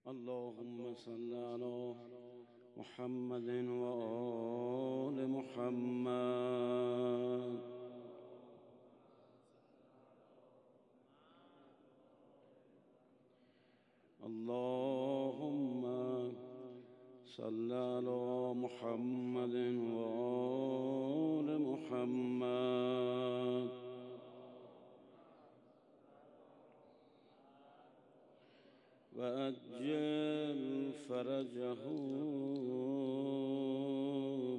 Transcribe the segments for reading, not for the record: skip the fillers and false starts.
اللهم صل على محمد وآل محمد. اللهم صل على محمد وآل محمد. وأجل فرجهم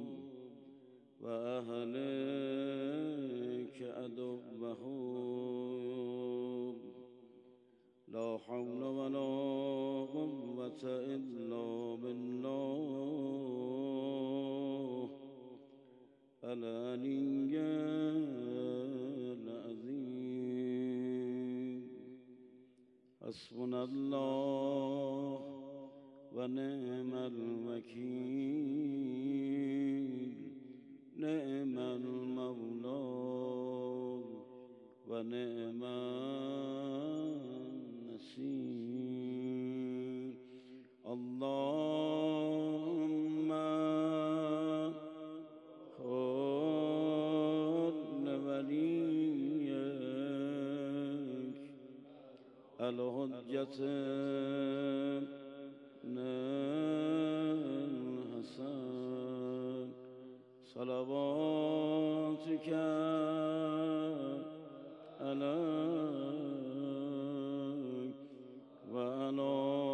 وأهلك عدوهم. لا حول ولا قوة إلا بالله العلي العظيم. حسبنا الله ونعم الوكيل. نعم المولى ونعم النصير. اللهم خذ وليك الحجة الحسن صلواتك عليك وعلى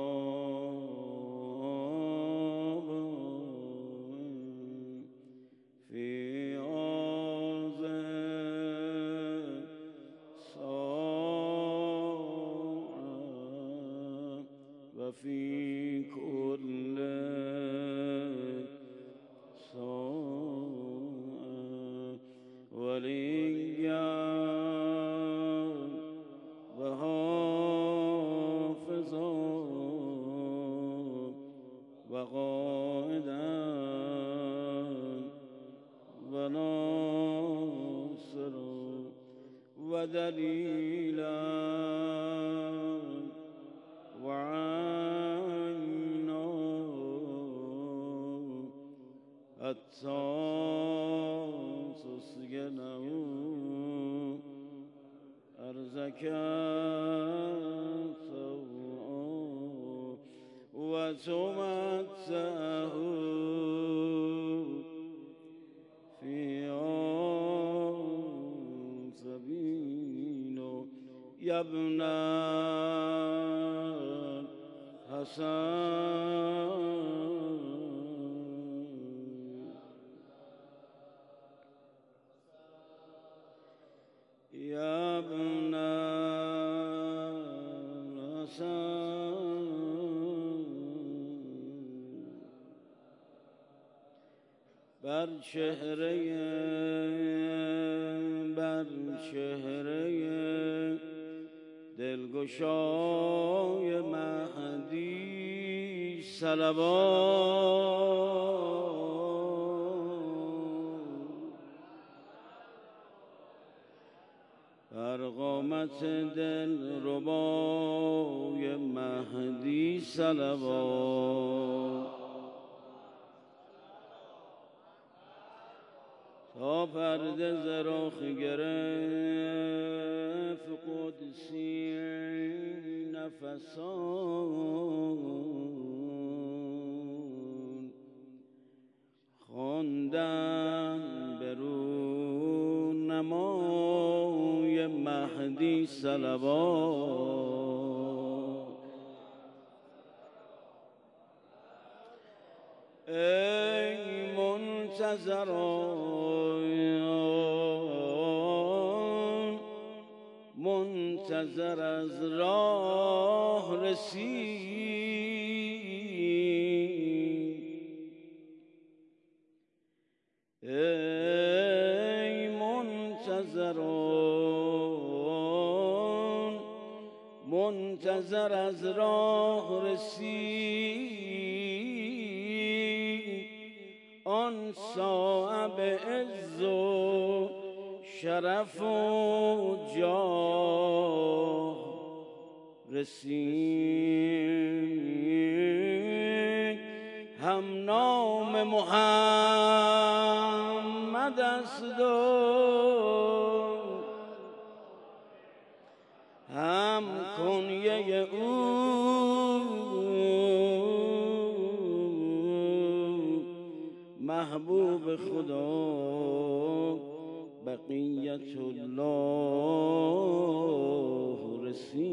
في هذه الساعة وفي كل ساعة وليا وحافظا وقائدا وناصرا ودليلا وعينا حتى تسكنه أرزك طوعا وتمتعه فيها سبيلا. يا ابن حسن يا ابن حسن بر چهره دلگشای مهدی صلوات. بر قامت دلربای مهدی صلوات. تا پرده ز رخ گرفت قدسی نفسان خواندن به رونمای مهدی صلوات. ای منتظران منتظر از راه رسید. ای منتظران منتظر از راه رسید. آن صاحب عز و شرف و جاه رسید. هم نام محمد است و هم کنیه او محبوب خدا بقیت الله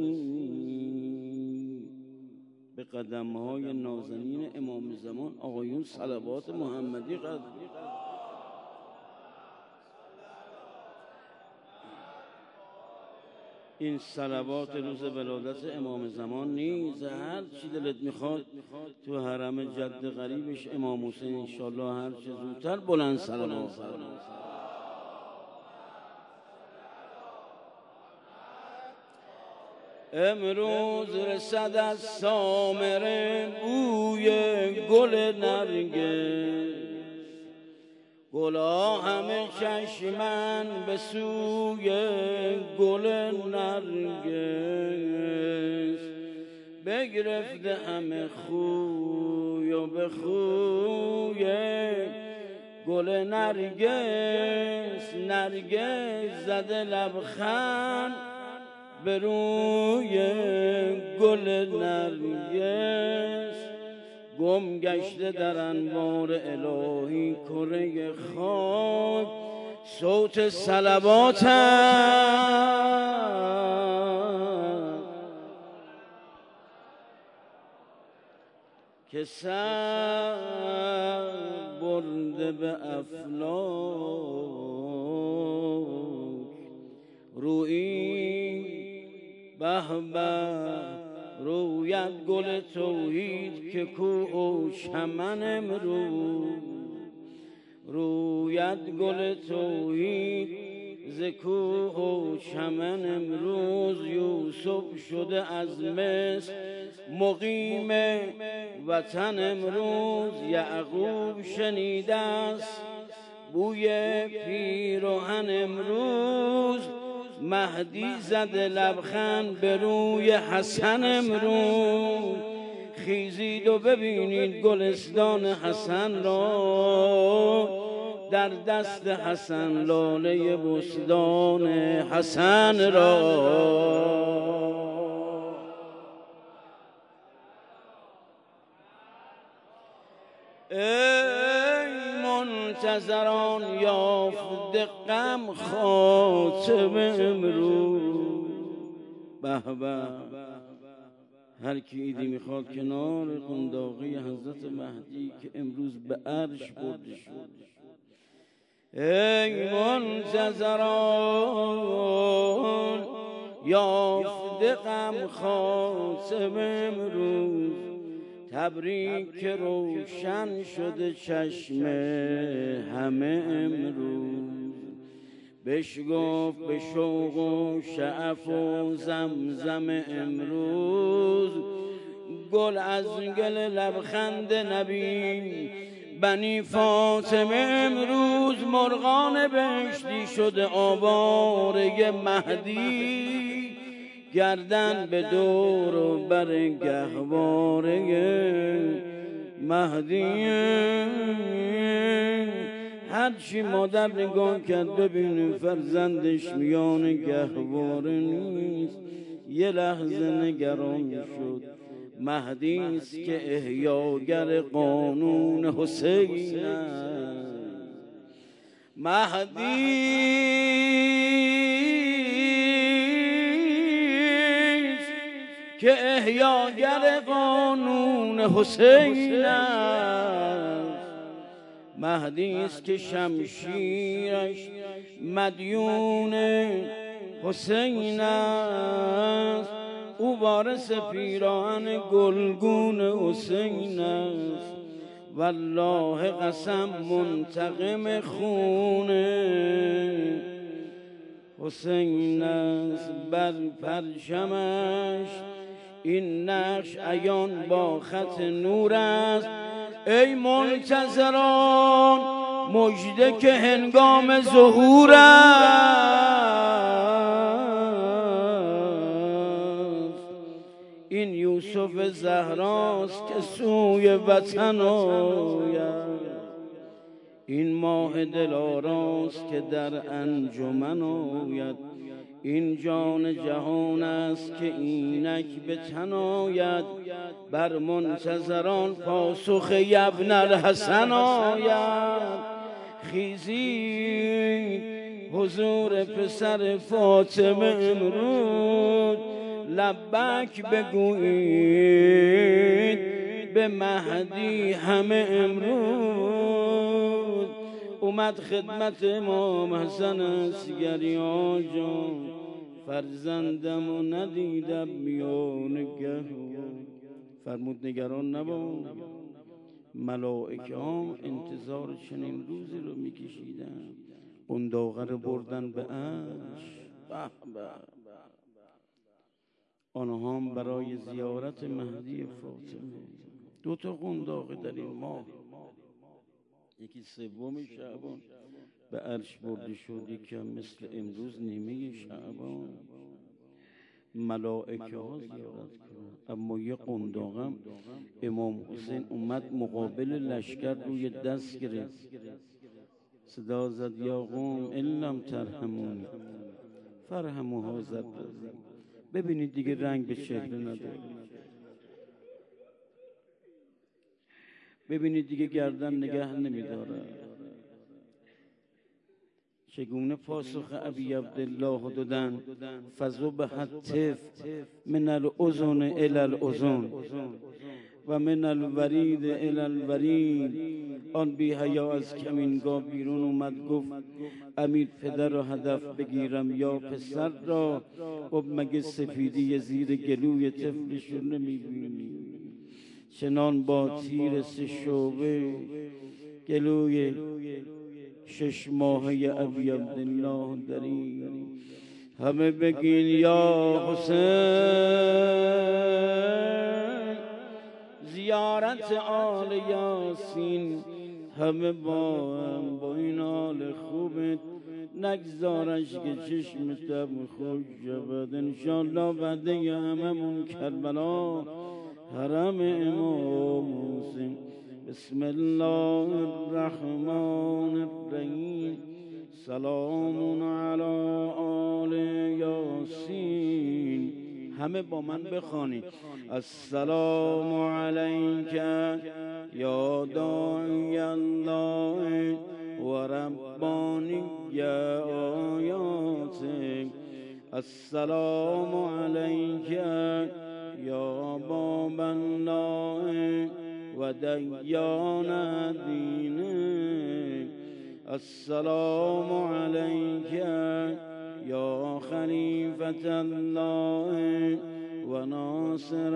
رسید. به قدم‌های نازنین امام زمان آقایون صلوات محمدی قدر. این صلوات روز ولادت امام زمان نیست، هر چی دلت میخواد تو حرم جد غریبش امام حسین انشالله هر چه زودتر بلند صلوات. امروز رسد از سامره بوی گل نرگس، گلا همه چشمن به سوی گل نرگس، بگرفته همه خوی و به خوی گل نرگس، نرگس زده لبخند به روی گل نرگس، گم گشته در انوار الهی کره خاک صوت صلوات که سر برده به افلاک. رویی به به رویت گل توحید که کو چمن امروز، رویت گل توحید ز کو چمن امروز. یوسف شده از مصر مقیم وطن امروز، یعقوب شنیده است بوی پیراهن امروز، مهدی زده لبخند به روی حسن امروز. خیزید و ببینید گلستان حسن را، در دست حسن لاله بستان حسن را. منتظران یافته غم خاتم امروز. به به هر کی ایدی میخواد کنار قنداقی حضرت مهدی که امروز به عرش برده شد. ای منتظران یافته غم خاتم امروز، تبریک روشن شده چشم همه امروز. بشگفت به شوق و شعف و زمزم امروز، گل از گل لبخند نبی بنی فاطمه امروز. مرغان بهشتی شده آواره مهدی، گردن به دور و بر گهواره مهدی. هرچی مادر نگاه کرد ببینه فرزندش میان گهواره نیست، یه لحظه نگران شد. مهدی است که احیاگر قانون حسین است، مهدی است که احیاگر قانون حسین است، مهدی است که شمشیرش مدیون حسین است، او وارث پیراهن گلگون حسین است. والله قسم منتقم خون حسین است. بر پرچمش این نقش عیان با خط نور است. ای منتظران مژده که هنگام ظهور است، این یوسف زهراست که سوی وطن آید، این ماه دلاراست که در انجمن آید، این جان جهان است که اینک به تن آید، بر منتظران پاسخ ابن الحسن آید. خیزید حضور پسر فاطمه امروز، لبک بگویید به مهدی همه امروز. اومد خدمت امام حسن عسکری جان، فرزندم و ندیدم میان گه. فرمود نگران نباش، ملائکه ها انتظار چنین روزی رو میکشیدن. قنداقه رو بردن به عرش، آنها هم برای زیارت مهدی فاطمه. 2 تا قنداقه در این ماه، یکی 3 شعبان به عرش برده شد، یکی هم مثل امروز نیمه شعبان ملائکه ها زیارت کنند. اما یه قنداقم امام حسین اومد مقابل لشکر روی دست گرفت، صدا زد یا قوم ان لم ترحمونی فرحموا هذا الرضی. ببینید دیگه رنگ به چهره نداره، ببینید دیگه گردن نگه نمیداره. چگونه پاسخ ابی عبدالله دادن؟ فذبح الطفل من الاذن الی الاذن و من الورید الی الورید. آن بی حیا از کمینگاه بیرون اومد، گفت امیر پدر را هدف بگیرم یا پسر را؟ گفت مگه سفیدی زیر گلوی طفلش رو نمیبینی؟ چنان با تیر 3 شعبه گلوی 6 ماهه ابی عبدالله درید. همه بگین یا حسین، زیارت آل یاسین. همه با این حال خوبت نگذارش که چشمتم خوش شود. انشالله بعده هممون کربلا حرم امام حسین. بسم الله الرحمن الرحیم. سلام علی آل یاسین. همه با من بخوانید السلام علیک یا داعی الله و ربانی آیاتک. السلام علیک یا باب الله و دیان دینک. السلام علیک یا خلیفة الله و ناصر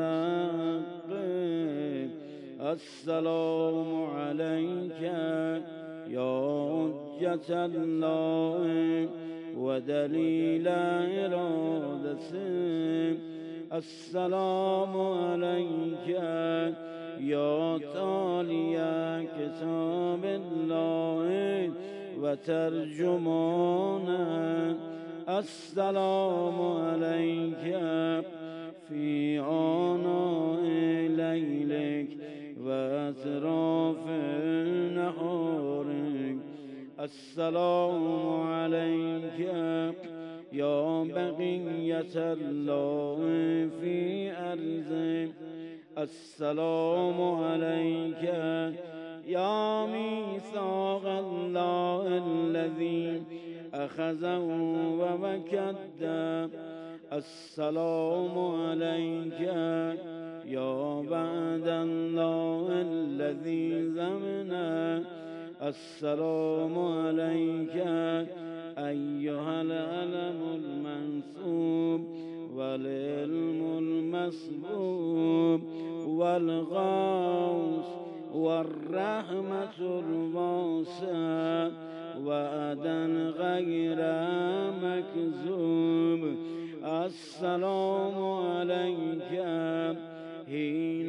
حقک. السلام علیک یا حجة الله و دلیل ارادتک. السلام علیک یا تالی کتاب الله و ترجمانه. السلام علیک فی آناء لیلک و اطراف نهارک. السلام علیک یا بقیت الله فی ارضک. السلام علیک یا میثاق الله الذی اخذه و وکده. السلام علیک یا بعد الله الذی ضمنه. السلام علیک ایها العلم المنصوب والعلم المسبوب والغوث والرحمة الواسعة وعدن غير مكذوب. السلام عليك حين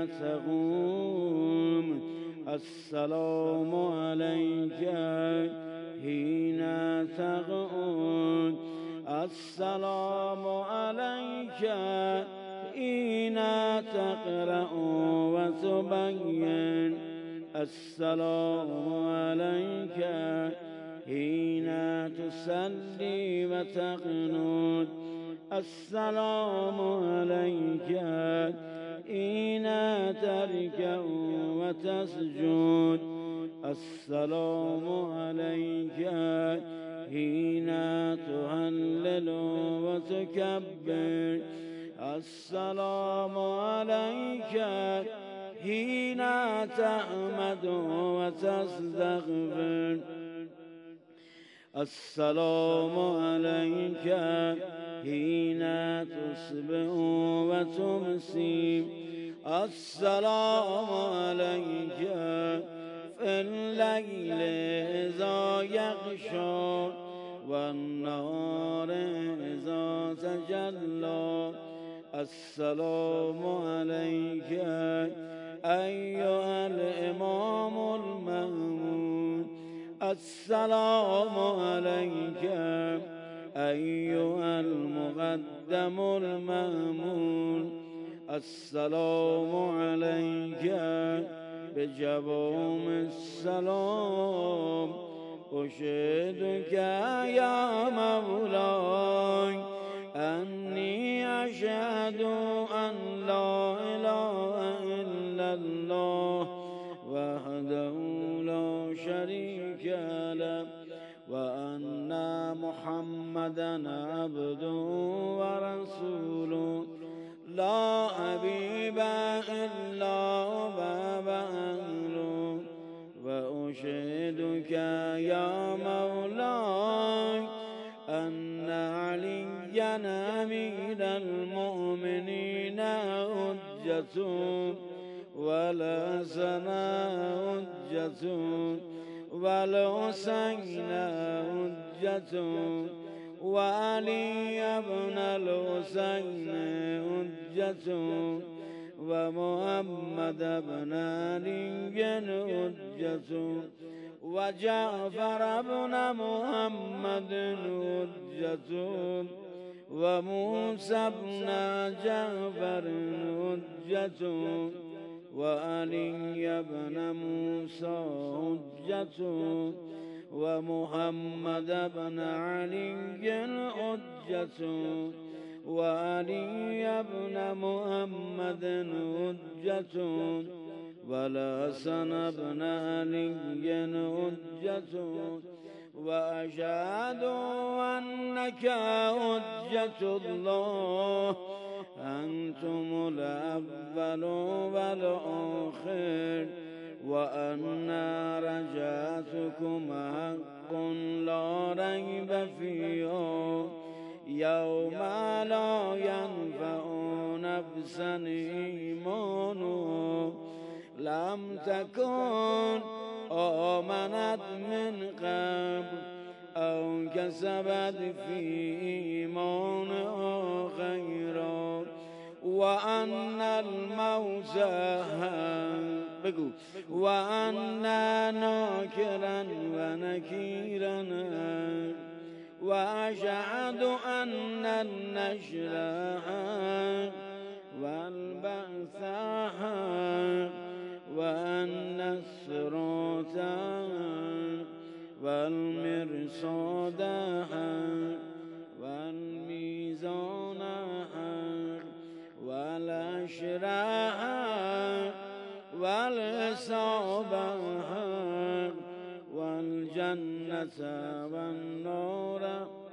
تقوم. السلام عليك حين تقعد. السلام عليك حين تقرأ وتبين السلام عليك حين تصلي وتقنت السلام عليك حين تركع وتسجد السلام عليك حين تهلل وتكبر السلام عليك حين تحمد وتستغفر السلام عليك حين تصبح وتمسي السلام عليك في الليل إذا يغشى والنهار إذا تجلى السلام عليك أيها الإمام المأمون السلام عليك أيها المقدم المأمون السلام عليك بجوام السلام أشهدك يا مولاي أني أشهد أن لا إله إلا الله وحده لا شريك له وأن محمدا عبده ورسوله لا حبيب إلا باب أهله وأشهدك يا مولاي أن عليا أمير المؤمنين حجة والحسن حجة والحسين حجة وعلي بن الحسين حجة ومحمد بن علي حجة وجعفر بن محمد حجة وموسى بن جعفر حجة وعلي بن موسى حجة ومحمد بن علي حجة وعلي بن محمد حجة والحسن بن علي حجة وأشهد أنك حجة الله أنتم الأول والآخر وأن رجعتكم حق لا ريب فيه يوم لا ينفع نفسا إيمانها لم تكن آمنت من قبل أو كسبت في إيمانها خيرا وأن الموت بقول وأن ناكرا ونكيرا وأشهد أن النشر والبعث وأن الصراط والمرصاد والميزان والأشراء والحساب والجنة والنور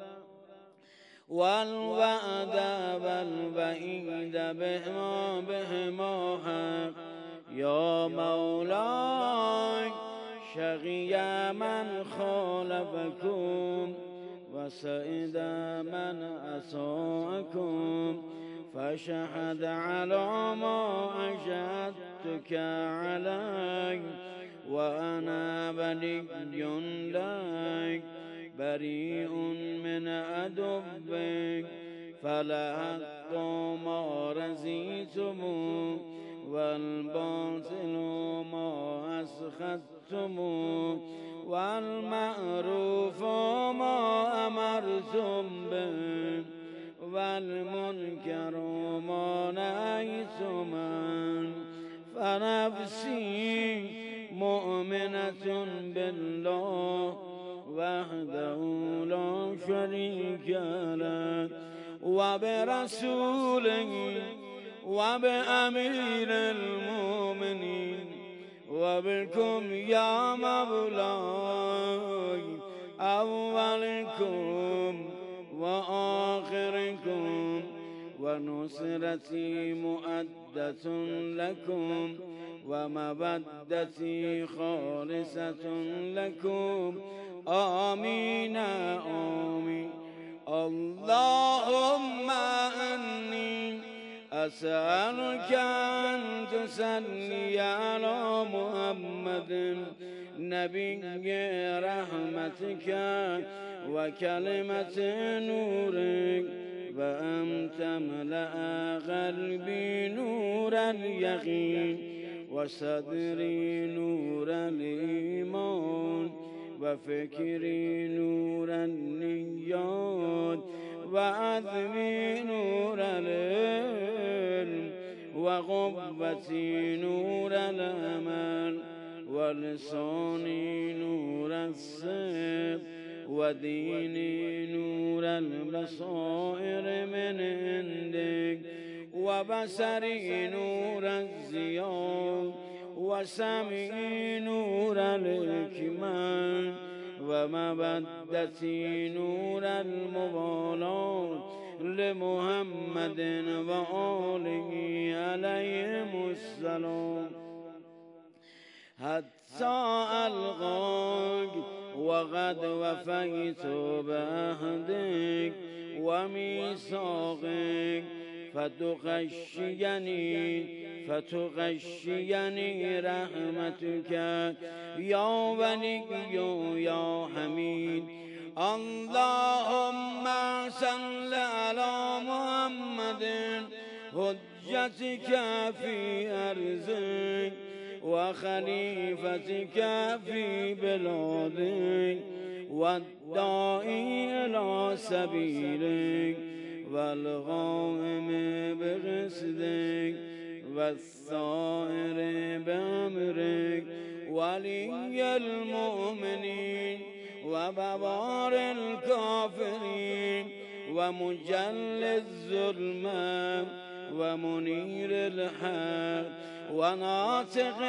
والوعد والوعيد بهما حق يا مولاي شقي من خالفكم وسعد من أساءكم فشهد على ما أشهدتك علي وأنا ولي لك بريء من عدوك فالحق ما رزيتم والباطل ما أسخطتم والمعروف ما أمرتم به والمنكر ما نهيت من فنفسي مؤمنة بالله وحده لا شريك له وبرسوله وبأمير المؤمنين وبكم يا مولاي أولكم وآخركم ونصرتي مؤدة لكم ومودتي خالصة لكم آمين آمين. اللهم إني أسألك أن تصلي على محمد نبي رحمتك وكلمة نورك وأن تملأ قلبي نور اليقين وصدري نور الإيمان وفكري نور النيات وعظمي نور العلم وقوتي نور الأمل ولساني نور الصدق وديني نور البصائر من عندك وبصري نور الزيان وسمعي نور الحكمة ومودتي نور المبالاة لمحمد وآله عليهم السلام حتى ألقاك وقد وفيت بعهدك وميثاقك فتغشيني رحمتك يا ولي يا حميد. اللهم صل على محمد حجتك في أرضك وخليفتك في بلادك والداعي إلى سبيلك والقائم بقصدك والثائر بأمرك ولي المؤمنين وبوار الكافرين ومجل الظلمات ومنير الحق وناطق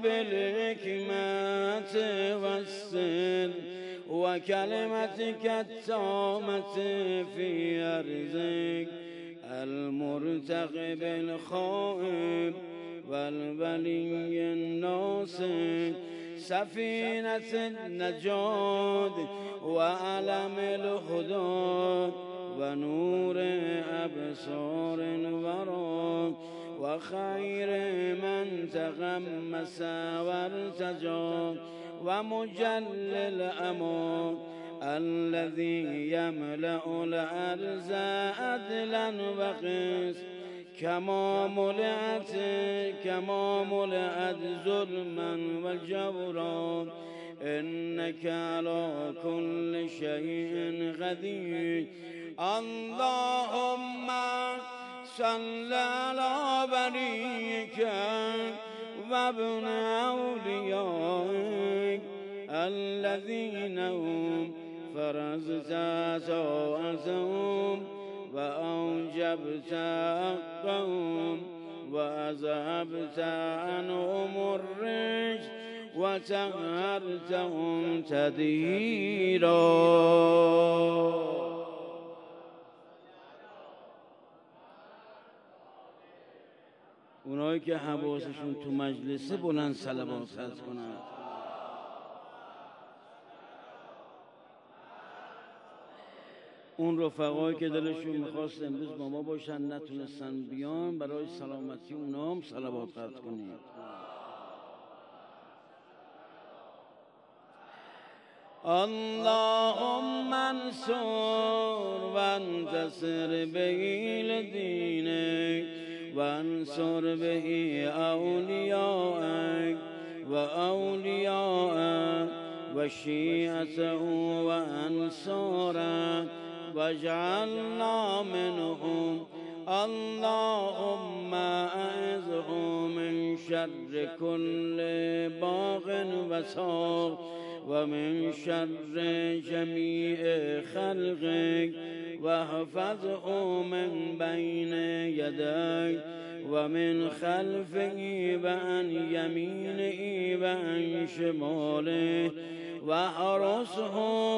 بالحكمة والسر وكلمتك التامة في أرضك المرتقب الخائب والولي الناصر سفينة النجاة وعلم الهدى ونور أبصار الورى وخير من تغمس وارتجى ومجل الأمور الذي يملأ الأرض عدلا وقسط كما ملأت ظلما وجورا إنك على كل شيء قدير. اللهم صل على وليك وابن أوليائك الذين هم فرزت طاعتهم وأوجبت حقهم وأذهبت عنهم الرجس وطهرتهم تطهيرا. اونایی که حواسشون تو مجلسه بلند صلوات عرض کنند. اون رفقایی که دلشون میخواست امروز با ما باشن نتونستن بیان، برای سلامتی اونا هم صلوات عرض کنید. اللهم انصر وانتصر به لدينك وانصر به أولياءك وأولياء وشيعته وأنصاره واجعلنا منهم اللهم اعذهم من شر كل باغ وساق ومن شر جميع خلقك واحفظه من بين يديك ومن خلفه وعن يمينه وعن شماله واحرسه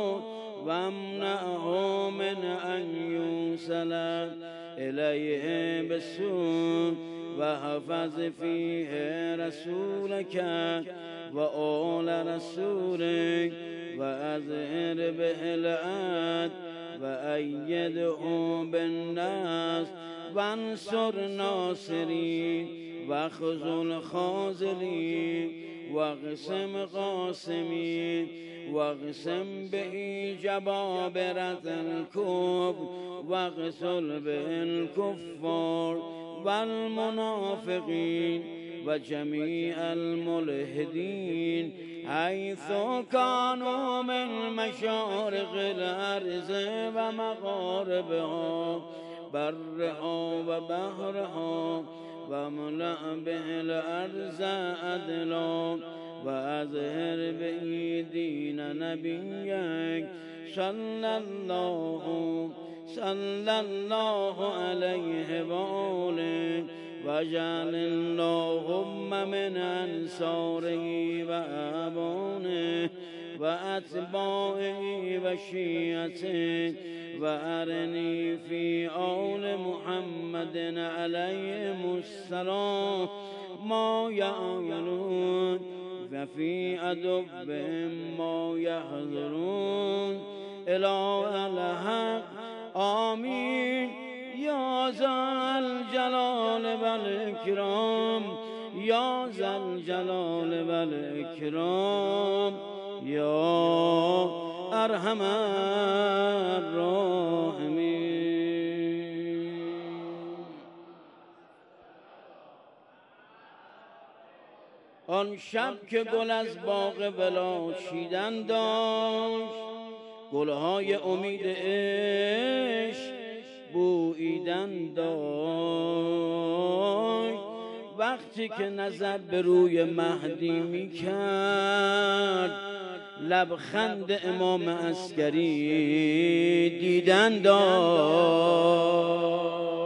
وامنعه من أن يوصل إليه بالسوء واحفظ فيه رسولك وآل رسولك وأظهر به العدل وأيده بالناس وانصر ناصرين واخذل خاذلين واقسم قاسمين واقسم به جبابرة الكفر واغسل به الكفار والمنافقين وجميع الملحدين حيث كانوا من مشارق الأرض ومغاربها برها وبحرها واملأ به الأرض عدلا وأظهر به دين نبيك صلى الله عليه وآله واجعل اللهم من أنصاره وأعوانه وأتباعه وشيعته وأرني في آل محمد عليهم السلام ما يعملون وفي أدبهم ما يحذرون إلى الحق آمين يا ذا الجلال والإكرام يا ذا الجلال والإكرام يا أرحم الراحمين. آن شب که گل از باغ ولا چیدن داشت گلهای امید عشق بوییدن داشت وقتی که نظر به روی مهدی می کرد لبخند امام عسکری دیدن داشت